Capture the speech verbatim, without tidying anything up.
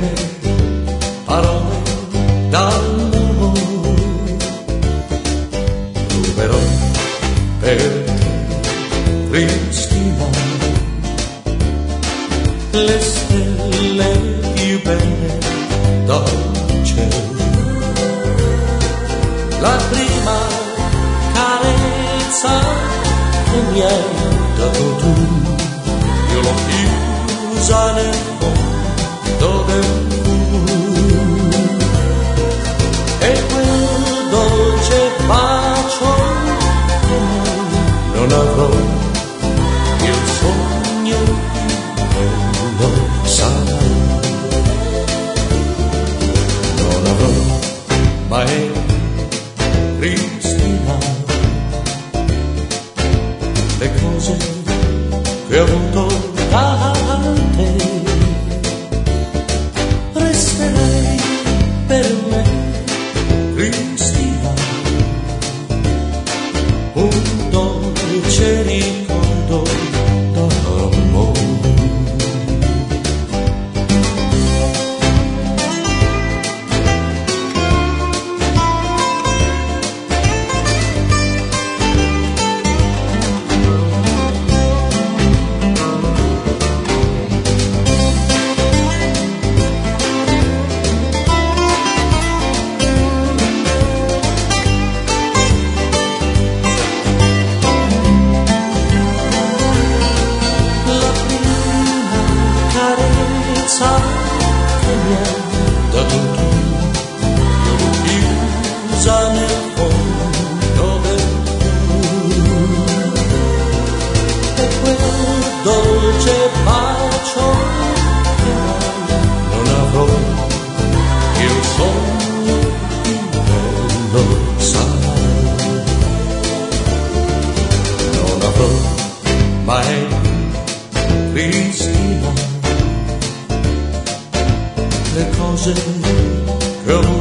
le parole d'amore ruberò per te, Cristina, le stelle più belle dal cielo. La prima carezza che mi hai dato tu, io l'ho chiusa nel fondo del cuore, e quel dolce bacio che mai non avrò, il sogno più bello sarà. Non avrò mai, Cristina, le cose che ho avuto da te. Resterei per me, Cristina, un dolce ricordo d'amore. Che mi hai dato tu, io l'ho chiusa nel fondo del cuore, e quel dolce bacio che mai non avrò, il sogno più bello sarà. Non avrò mai, Cristina, le cose che ho